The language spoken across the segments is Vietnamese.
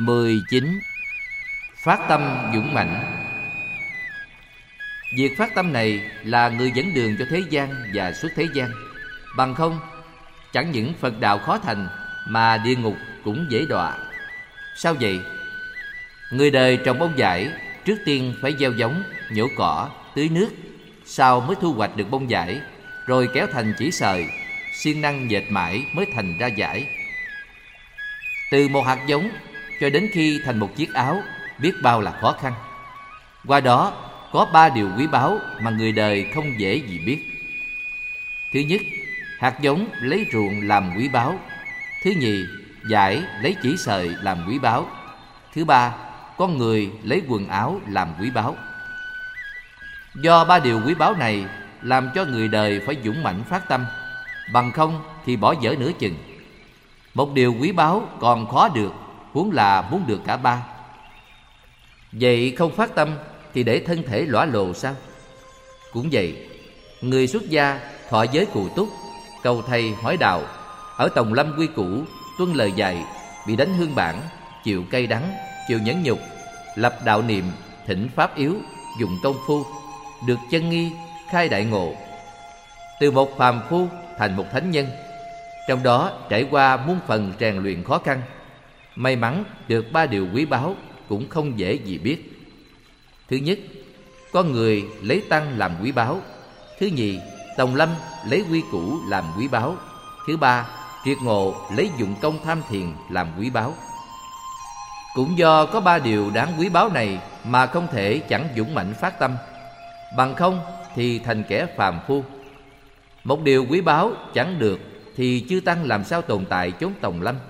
19. Phát tâm dũng mãnh. Việc phát tâm này là người dẫn đường cho thế gian và xuất thế gian. Bằng không, chẳng những Phật đạo khó thành mà địa ngục cũng dễ đọa. Sao vậy? Người đời trồng bông vải, trước tiên phải gieo giống, nhổ cỏ, tưới nước, sau mới thu hoạch được bông vải, rồi kéo thành chỉ sợi, siêng năng dệt mãi mới thành ra vải. Từ một hạt giống cho đến khi thành một chiếc áo, biết bao là khó khăn. Qua đó có 3 điều quý báu mà người đời không dễ gì biết. Thứ nhất, hạt giống lấy ruộng làm quý báu. Thứ nhì, vải lấy chỉ sợi làm quý báu. Thứ ba, con người lấy quần áo làm quý báu. Do 3 điều quý báu này làm cho người đời phải dũng mãnh phát tâm, bằng không thì bỏ dở nửa chừng. Một điều quý báu còn khó được, huống là muốn được cả 3. Vậy không phát tâm thì để thân thể lõa lồ sao? Cũng vậy, người xuất gia thọ giới cù túc, cầu thầy hỏi đạo, ở tòng lâm quy củ, tuân lời dạy, bị đánh hương bản, chịu cay đắng, chịu nhẫn nhục, lập đạo niệm, thỉnh pháp yếu, dùng công phu, được chân nghi, khai đại ngộ, từ một phàm phu thành một thánh nhân. Trong đó trải qua muôn phần rèn luyện khó khăn, may mắn được 3 điều quý báu cũng không dễ gì biết. Thứ nhất, con người lấy tăng làm quý báu. Thứ nhì, tòng lâm lấy quy củ làm quý báu. Thứ ba, triệt ngộ lấy dụng công tham thiền làm quý báu. Cũng do có 3 điều đáng quý báu này mà không thể chẳng dũng mãnh phát tâm, bằng không thì thành kẻ phàm phu. Một điều quý báu chẳng được thì chư tăng làm sao tồn tại chốn tòng lâm.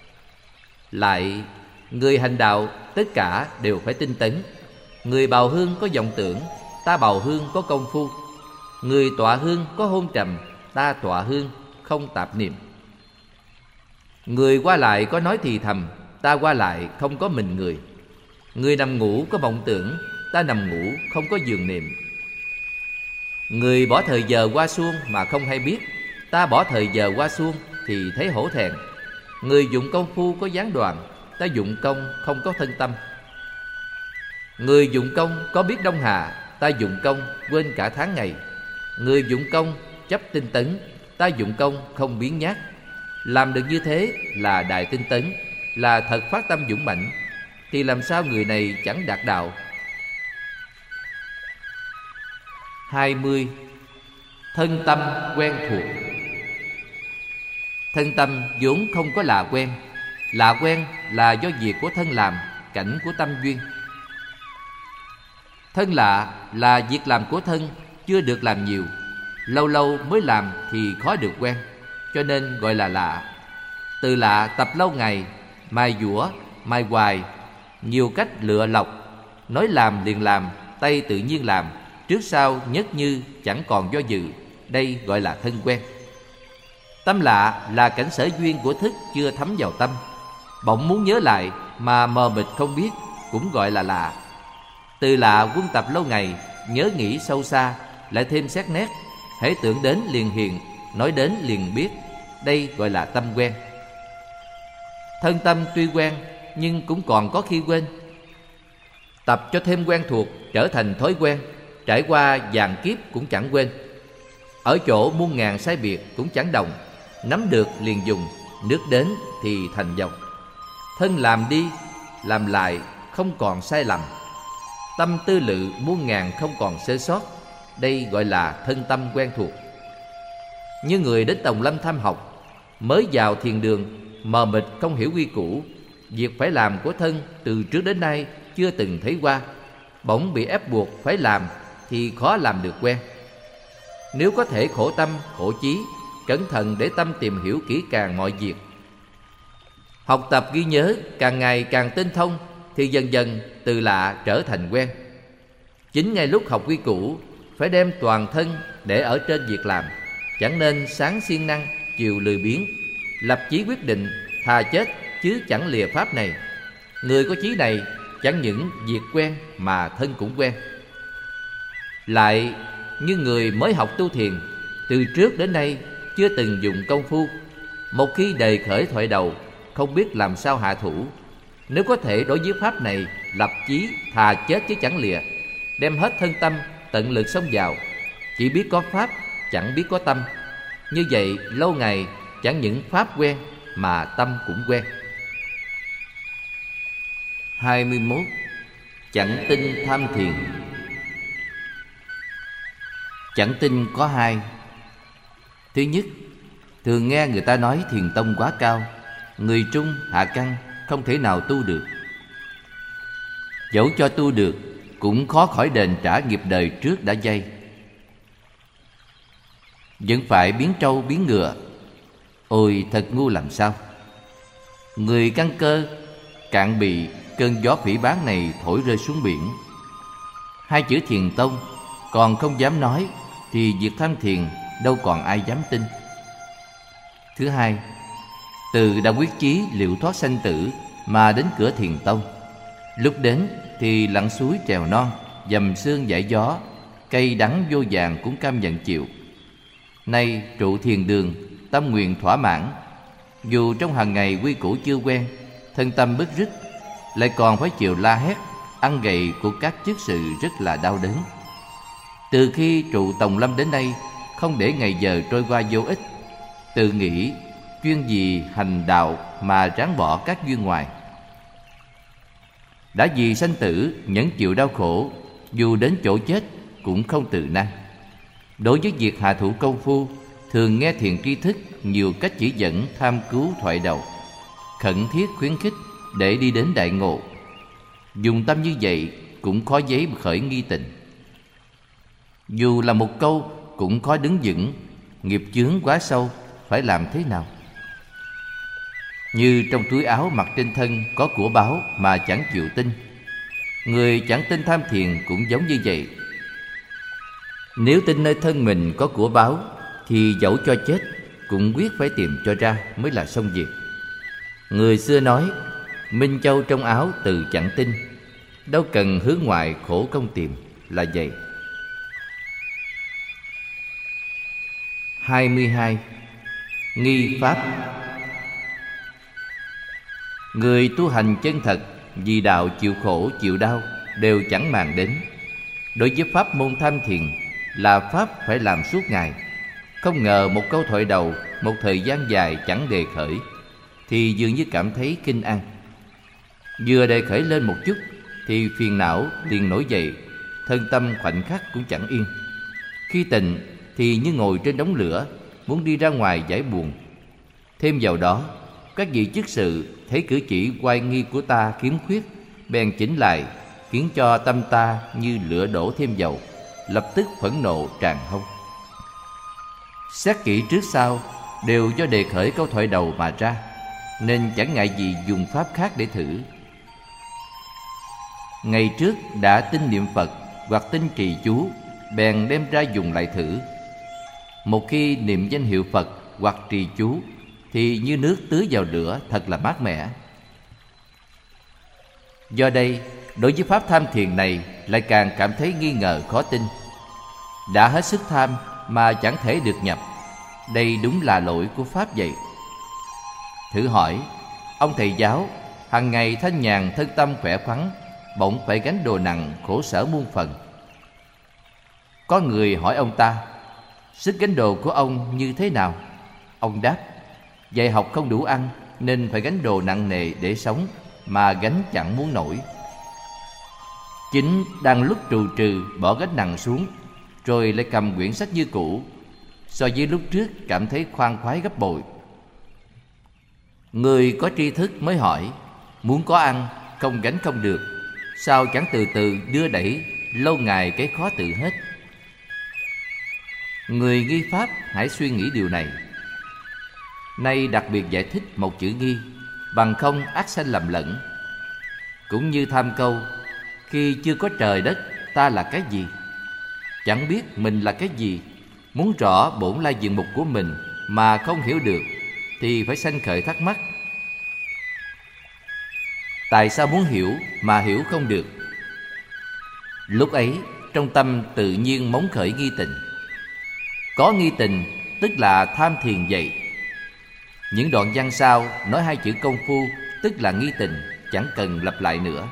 Lại, người hành đạo tất cả đều phải tinh tấn. Người bào hương có vọng tưởng, ta bào hương có công phu. Người tọa hương có hôn trầm, ta tọa hương không tạp niệm. Người qua lại có nói thì thầm, ta qua lại không có mình người. Người nằm ngủ có vọng tưởng, ta nằm ngủ không có giường niệm. Người bỏ thời giờ qua suông mà không hay biết, ta bỏ thời giờ qua suông thì thấy hổ thẹn. Người dụng công phu có gián đoạn, ta dụng công không có thân tâm. Người dụng công có biết đông hà, ta dụng công quên cả tháng ngày. Người dụng công chấp tinh tấn, ta dụng công không biến nhát. Làm được như thế là đại tinh tấn, là thật phát tâm dũng mãnh, thì làm sao người này chẳng đạt đạo. 20. Thân tâm quen thuộc. Thân tâm vốn không có lạ quen. Lạ quen là do việc của thân làm, cảnh của tâm duyên. Thân lạ là việc làm của thân chưa được làm nhiều, lâu lâu mới làm thì khó được quen, cho nên gọi là lạ. Từ lạ tập lâu ngày, mài dũa, mài hoài, nhiều cách lựa lọc, nói làm liền làm, tay tự nhiên làm, trước sau nhất như chẳng còn do dự. Đây gọi là thân quen. Tâm lạ là cảnh sở duyên của thức chưa thấm vào tâm, bỗng muốn nhớ lại mà mờ mịt không biết, cũng gọi là lạ. Từ lạ quân tập lâu ngày, nhớ nghĩ sâu xa, lại thêm xét nét, hễ tưởng đến liền hiện, nói đến liền biết. Đây gọi là tâm quen. Thân tâm tuy quen nhưng cũng còn có khi quên. Tập cho thêm quen thuộc, trở thành thói quen, trải qua vạn kiếp cũng chẳng quên. Ở chỗ muôn ngàn sai biệt cũng chẳng đồng, nắm được liền dùng, nước đến thì thành dòng. Thân làm đi, làm lại không còn sai lầm, tâm tư lự muôn ngàn không còn sơ sót. Đây gọi là thân tâm quen thuộc. Như người đến tòng lâm tham học, mới vào thiền đường, mờ mịt không hiểu quy củ, việc phải làm của thân từ trước đến nay chưa từng thấy qua, bỗng bị ép buộc phải làm thì khó làm được quen. Nếu có thể khổ tâm, khổ chí, cẩn thận để tâm tìm hiểu kỹ càng mọi việc, học tập ghi nhớ, càng ngày càng tinh thông, thì dần dần từ lạ trở thành quen. Chính ngay lúc học quy củ, phải đem toàn thân để ở trên việc làm, chẳng nên sáng siêng năng, chiều lười biếng. Lập chí quyết định, thà chết chứ chẳng lìa pháp này. Người có chí này chẳng những việc quen mà thân cũng quen. Lại như người mới học tu thiền, từ trước đến nay chưa từng dùng công phu, một khi đề khởi thoại đầu, không biết làm sao hạ thủ. Nếu có thể đối với pháp này lập chí thà chết chứ chẳng lìa, đem hết thân tâm tận lực xông vào, chỉ biết có pháp chẳng biết có tâm, như vậy lâu ngày chẳng những pháp quen mà tâm cũng quen. 21. Chẳng tin tham thiền. Chẳng tin có hai. Thứ nhất, thường nghe người ta nói thiền tông quá cao, người trung hạ căn không thể nào tu được. Dẫu cho tu được cũng khó khỏi đền trả nghiệp đời trước đã dây, vẫn phải biến trâu biến ngựa. Ôi thật ngu làm sao! Người căn cơ cạn bị cơn gió phỉ báng này thổi rơi xuống biển. Hai chữ thiền tông còn không dám nói, thì việc tham thiền đâu còn ai dám tin. Thứ hai, từ đã quyết chí liệu thoát sanh tử mà đến cửa thiền tông, lúc đến thì lặn suối trèo non, dầm sương dải gió, cây đắng vô vàng cũng cam nhận chịu. Nay trụ thiền đường, tâm nguyện thỏa mãn, dù trong hàng ngày quy củ chưa quen, thân tâm bứt rứt, lại còn phải chịu la hét, ăn gậy của các chức sự rất là đau đớn. Từ khi trụ Tòng Lâm đến nay, không để ngày giờ trôi qua vô ích, tự nghĩ chuyên vì hành đạo mà ráng bỏ các duyên ngoài. Đã vì sanh tử nhẫn chịu đau khổ, dù đến chỗ chết cũng không từ nan. Đối với việc hạ thủ công phu, thường nghe thiền tri thức nhiều cách chỉ dẫn tham cứu thoại đầu, khẩn thiết khuyến khích để đi đến đại ngộ. Dùng tâm như vậy cũng khó giấy khởi nghi tình. Dù là một câu cũng khó đứng vững, nghiệp chướng quá sâu, phải làm thế nào? Như trong túi áo mặc trên thân có của báu mà chẳng chịu tin, người chẳng tin tham thiền cũng giống như vậy. Nếu tin nơi thân mình có của báu, thì dẫu cho chết cũng quyết phải tìm cho ra mới là xong việc. Người xưa nói, minh châu trong áo từ chẳng tin, đâu cần hướng ngoại khổ công tìm, là vậy. 22. Nghi pháp. Người tu hành chân thật, vì đạo chịu khổ chịu đau đều chẳng màng đến. Đối với pháp môn tham thiền là pháp phải làm suốt ngày, không ngờ một câu thoại đầu một thời gian dài chẳng đề khởi, thì dường như cảm thấy kinh an. Vừa đề khởi lên một chút thì phiền não liền nổi dậy, thân tâm khoảnh khắc cũng chẳng yên. Khi tịnh thì như ngồi trên đống lửa, muốn đi ra ngoài giải buồn. Thêm vào đó, các vị chức sự thấy cử chỉ oai nghi của ta khiếm khuyết, bèn chỉnh lại, khiến cho tâm ta như lửa đổ thêm dầu, lập tức phẫn nộ tràn hông. Xét kỹ trước sau đều do đề khởi câu thoại đầu mà ra, nên chẳng ngại gì dùng pháp khác để thử. Ngày trước đã tin niệm Phật hoặc tin trì chú, bèn đem ra dùng lại thử. Một khi niệm danh hiệu Phật hoặc trì chú thì như nước tưới vào lửa, thật là mát mẻ. Do đây, đối với pháp tham thiền này lại càng cảm thấy nghi ngờ khó tin. Đã hết sức tham mà chẳng thể được nhập, đây đúng là lỗi của pháp vậy. Thử hỏi, ông thầy giáo hàng ngày thanh nhàn thân tâm khỏe khoắn, bỗng phải gánh đồ nặng khổ sở muôn phần. Có người hỏi ông ta, sức gánh đồ của ông như thế nào? Ông đáp, dạy học không đủ ăn nên phải gánh đồ nặng nề để sống, mà gánh chẳng muốn nổi. Chính đang lúc trù trừ bỏ gánh nặng xuống, rồi lại cầm quyển sách như cũ, so với lúc trước cảm thấy khoan khoái gấp bội. Người có tri thức mới hỏi, muốn có ăn không gánh không được, sao chẳng từ từ đưa đẩy, lâu ngày cái khó tự hết. Người nghi pháp hãy suy nghĩ điều này. Nay đặc biệt giải thích một chữ nghi, bằng không ác sanh lầm lẫn. Cũng như tham câu, khi chưa có trời đất, ta là cái gì? Chẳng biết mình là cái gì, muốn rõ bổn lai diện mục của mình mà không hiểu được, thì phải sanh khởi thắc mắc. Tại sao muốn hiểu mà hiểu không được? Lúc ấy trong tâm tự nhiên móng khởi nghi tình. Có nghi tình tức là tham thiền vậy. Những đoạn văn sau nói hai chữ công phu tức là nghi tình, chẳng cần lặp lại nữa.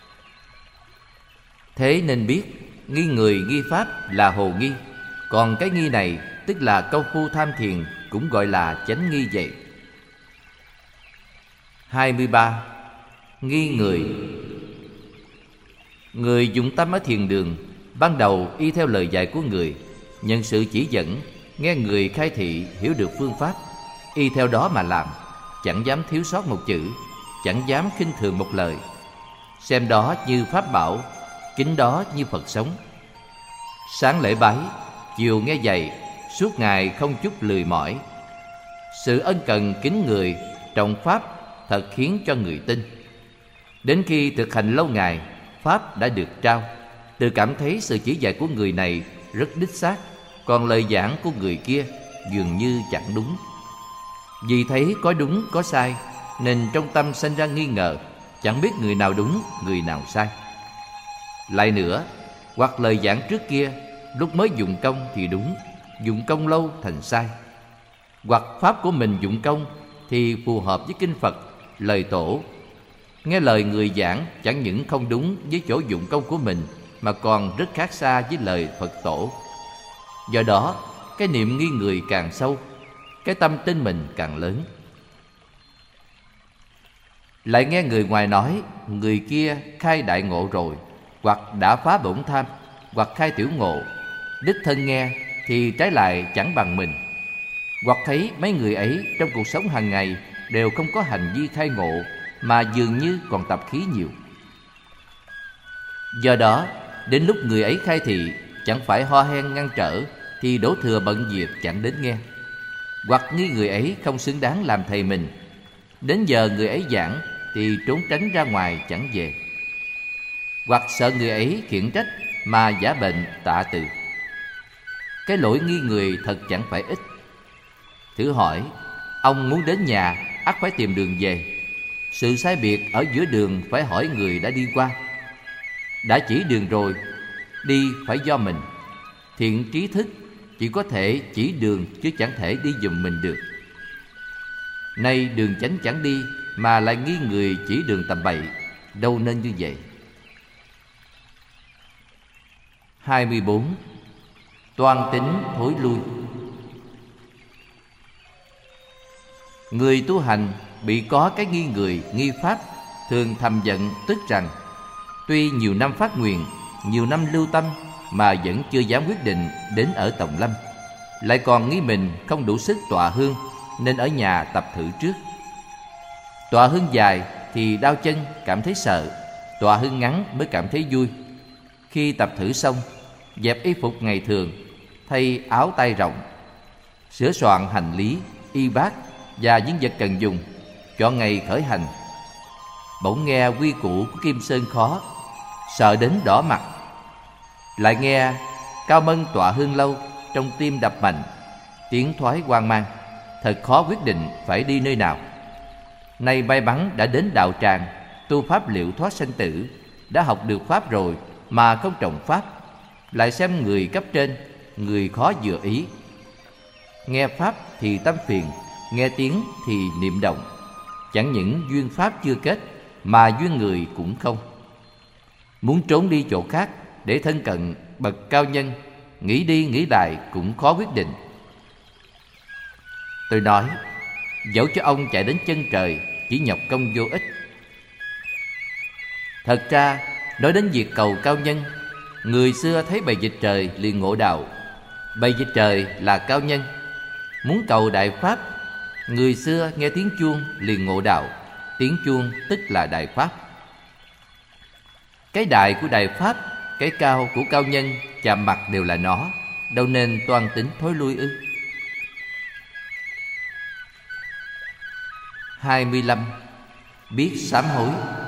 Thế nên biết nghi người nghi pháp là hồ nghi, còn cái nghi này tức là công phu tham thiền, cũng gọi là chánh nghi vậy. 23. Nghi người. Người dụng tâm ở thiền đường, ban đầu y theo lời dạy của người, nhận sự chỉ dẫn, nghe người khai thị, hiểu được phương pháp, y theo đó mà làm, chẳng dám thiếu sót một chữ, chẳng dám khinh thường một lời, xem đó như pháp bảo, kính đó như Phật sống. Sáng lễ bái, chiều nghe dạy, suốt ngày không chút lười mỏi. Sự ân cần kính người, trọng pháp thật khiến cho người tin. Đến khi thực hành lâu ngày, pháp đã được trao, tự cảm thấy sự chỉ dạy của người này rất đích xác, còn lời giảng của người kia dường như chẳng đúng. Vì thấy có đúng có sai, nên trong tâm sinh ra nghi ngờ, chẳng biết người nào đúng, người nào sai. Lại nữa, hoặc lời giảng trước kia lúc mới dụng công thì đúng, dụng công lâu thành sai, hoặc pháp của mình dụng công thì phù hợp với kinh Phật, lời tổ. Nghe lời người giảng chẳng những không đúng với chỗ dụng công của mình, mà còn rất khác xa với lời Phật tổ. Do đó, cái niệm nghi người càng sâu, cái tâm tin mình càng lớn. Lại nghe người ngoài nói người kia khai đại ngộ rồi, hoặc đã phá bổn tham, hoặc khai tiểu ngộ. Đích thân nghe thì trái lại chẳng bằng mình, hoặc thấy mấy người ấy trong cuộc sống hàng ngày đều không có hành vi khai ngộ, mà dường như còn tập khí nhiều. Do đó, đến lúc người ấy khai thị, chẳng phải ho hen ngăn trở, thì đổ thừa bận việc chẳng đến nghe. Hoặc nghi người ấy không xứng đáng làm thầy mình, đến giờ người ấy giảng thì trốn tránh ra ngoài chẳng về. Hoặc sợ người ấy khiển trách mà giả bệnh tạ từ. Cái lỗi nghi người thật chẳng phải ít. Thử hỏi, ông muốn đến nhà ắt phải tìm đường về, sự sai biệt ở giữa đường phải hỏi người đã đi qua. Đã chỉ đường rồi, đi phải do mình. Thiện trí thức chỉ có thể chỉ đường chứ chẳng thể đi giùm mình được. Nay đường chánh chẳng đi mà lại nghi người chỉ đường tầm bậy, đâu nên như vậy. 24. Toan tính thối lui. Người tu hành bị có cái nghi người, nghi pháp, thường thầm giận tức rằng tuy nhiều năm phát nguyện, nhiều năm lưu tâm mà vẫn chưa dám quyết định đến ở Tòng Lâm, lại còn nghĩ mình không đủ sức tọa hương, nên ở nhà tập thử trước. Tọa hương dài thì đau chân cảm thấy sợ, tọa hương ngắn mới cảm thấy vui. Khi tập thử xong, dẹp y phục ngày thường, thay áo tay rộng, sửa soạn hành lý, y bát và những vật cần dùng, chọn ngày khởi hành. Bỗng nghe quy củ của Kim Sơn khó, sợ đến đỏ mặt. Lại nghe Cao Mân tọa hương lâu, trong tim đập mạnh, tiếng thoái hoang mang, thật khó quyết định phải đi nơi nào. Nay may mắn đã đến đạo tràng, tu pháp liệu thoát sanh tử, đã học được pháp rồi mà không trọng pháp, lại xem người cấp trên, người khó vừa ý. Nghe pháp thì tâm phiền, nghe tiếng thì niệm động. Chẳng những duyên pháp chưa kết, mà duyên người cũng không. Muốn trốn đi chỗ khác để thân cận bậc cao nhân, nghĩ đi nghĩ lại cũng khó quyết định. Tôi nói, dẫu cho ông chạy đến chân trời, chỉ nhọc công vô ích. Thật ra, nói đến việc cầu cao nhân, người xưa thấy bầy dịch trời liền ngộ đạo. Bầy dịch trời là cao nhân. Muốn cầu đại pháp, người xưa nghe tiếng chuông liền ngộ đạo. Tiếng chuông tức là đại pháp. Cái đại của đại pháp, cái cao của cao nhân chạm mặt đều là nó, đâu nên toan tính thối lui ư? 25. Biết sám hối.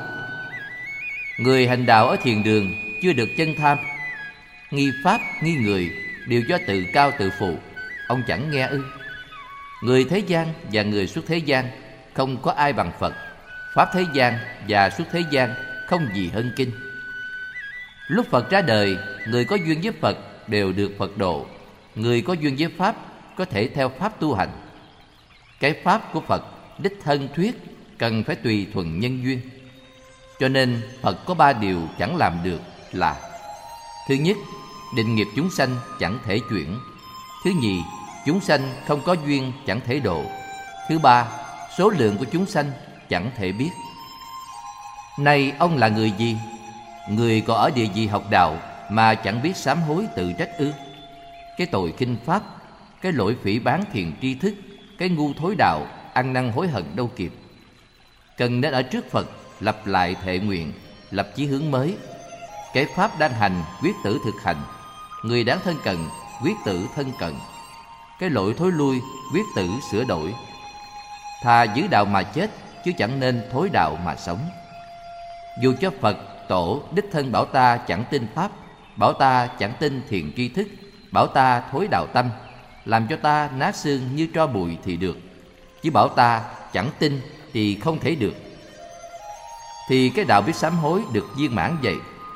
Người hành đạo ở thiền đường chưa được chân tham, nghi pháp, nghi người đều do tự cao tự phụ, ông chẳng nghe ư? Người thế gian và người xuất thế gian không có ai bằng Phật. Pháp thế gian và xuất thế gian không gì hơn kinh. Lúc Phật ra đời, người có duyên với Phật đều được Phật độ. Người có duyên với Pháp có thể theo Pháp tu hành. Cái Pháp của Phật đích thân thuyết cần phải tùy thuận nhân duyên. Cho nên Phật có 3 điều chẳng làm được là: thứ nhất, định nghiệp chúng sanh chẳng thể chuyển. Thứ nhì, chúng sanh không có duyên chẳng thể độ. Thứ ba, số lượng của chúng sanh chẳng thể biết. Này ông là người gì? Người có ở địa vị học đạo mà chẳng biết sám hối tự trách ư? Cái tội khinh pháp, cái lỗi phỉ báng thiền tri thức, cái ngu thối đạo, ăn năn hối hận đâu kịp. Cần nên ở trước Phật lập lại thệ nguyện, lập chí hướng mới. Cái pháp đang hành, quyết tử thực hành. Người đáng thân cận, quyết tử thân cận. Cái lỗi thối lui, quyết tử sửa đổi. Thà giữ đạo mà chết, chứ chẳng nên thối đạo mà sống. Dù cho Phật, Tổ, đích thân bảo ta chẳng tin pháp, bảo ta chẳng tin thiền tri thức, bảo ta thối đạo tâm, làm cho ta nát xương như tro bụi thì được. Chứ bảo ta chẳng tin thì không thể được. Thì cái đạo biết sám hối được viên mãn vậy.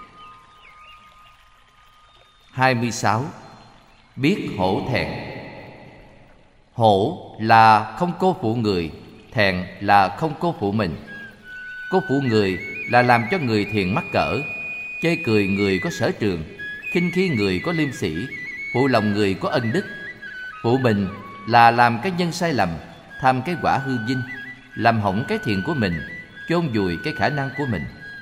26. Biết hổ thẹn. Hổ là không cô phụ người, thẹn là không cô phụ mình. Cô phụ người là làm cho người thiền mắc cỡ, chê cười người có sở trường, khinh khi người có liêm sĩ, phụ lòng người có ân đức. Phụ mình là làm cái nhân sai lầm, tham cái quả hư vinh, làm hỏng cái thiện của mình, chôn vùi cái khả năng của mình.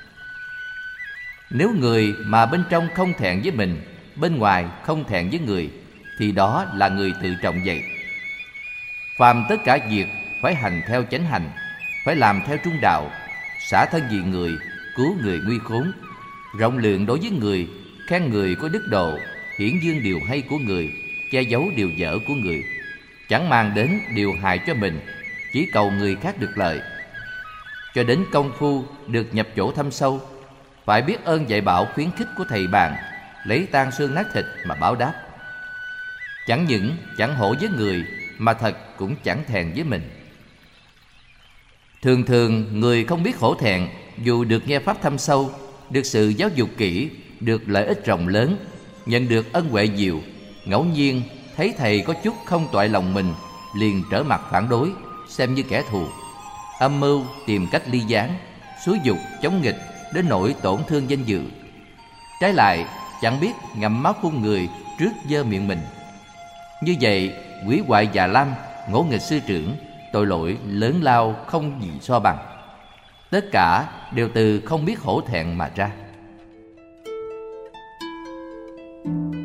Nếu người mà bên trong không thẹn với mình, bên ngoài không thẹn với người, thì đó là người tự trọng vậy. Phàm tất cả việc phải hành theo chánh hành, phải làm theo trung đạo, xả thân vì người, cứu người nguy khốn, rộng lượng đối với người, khen người có đức độ, hiển dương điều hay của người, che giấu điều dở của người, chẳng mang đến điều hại cho mình, chỉ cầu người khác được lợi. Cho đến công phu được nhập chỗ thâm sâu, phải biết ơn dạy bảo khuyến khích của thầy bạn, lấy tan xương nát thịt mà báo đáp. Chẳng những chẳng hổ với người, mà thật cũng chẳng thẹn với mình. Thường thường người không biết hổ thẹn, dù được nghe pháp thâm sâu, được sự giáo dục kỹ, được lợi ích rộng lớn, nhận được ân huệ nhiều, ngẫu nhiên thấy thầy có chút không toại lòng mình, liền trở mặt phản đối, xem như kẻ thù, âm mưu tìm cách ly gián, xúi dục chống nghịch đến nỗi tổn thương danh dự. Trái lại chẳng biết ngậm máu phun người trước dơ miệng mình. Như vậy quỷ hoại già lam, ngỗ nghịch sư trưởng, tội lỗi lớn lao không gì so bằng. Tất cả đều từ không biết hổ thẹn mà ra.